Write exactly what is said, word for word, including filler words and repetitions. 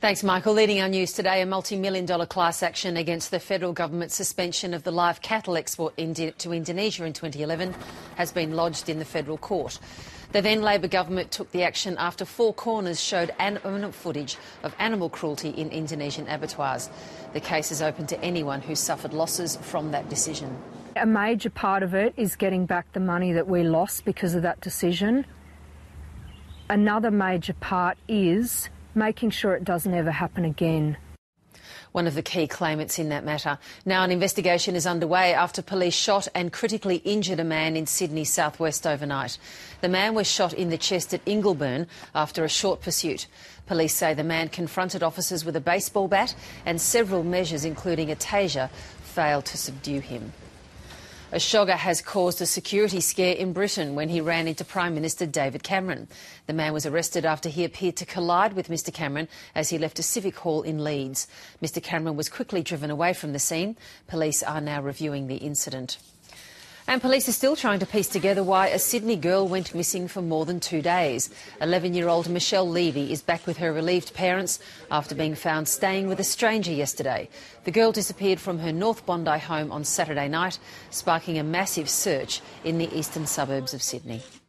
Thanks, Michael. Leading our news today, a multi-million dollar class action against the federal government's suspension of the live cattle export to Indonesia in twenty eleven has been lodged in the federal court. The then Labor government took the action after Four Corners showed animal footage of animal cruelty in Indonesian abattoirs. The case is open to anyone who suffered losses from that decision. A major part of it is getting back the money that we lost because of that decision. Another major part is making sure it doesn't ever happen again. One of the key claimants in that matter. Now an investigation is underway after police shot and critically injured a man in Sydney's southwest overnight. The man was shot in the chest at Ingleburn after a short pursuit. Police say the man confronted officers with a baseball bat and several measures, including a taser, failed to subdue him. A shogger has caused a security scare in Britain when he ran into Prime Minister David Cameron. The man was arrested after he appeared to collide with Mr Cameron as he left a civic hall in Leeds. Mr Cameron was quickly driven away from the scene. Police are now reviewing the incident. And police are still trying to piece together why a Sydney girl went missing for more than two days. eleven-year-old Michelle Levy is back with her relieved parents after being found staying with a stranger yesterday. The girl disappeared from her North Bondi home on Saturday night, sparking a massive search in the eastern suburbs of Sydney.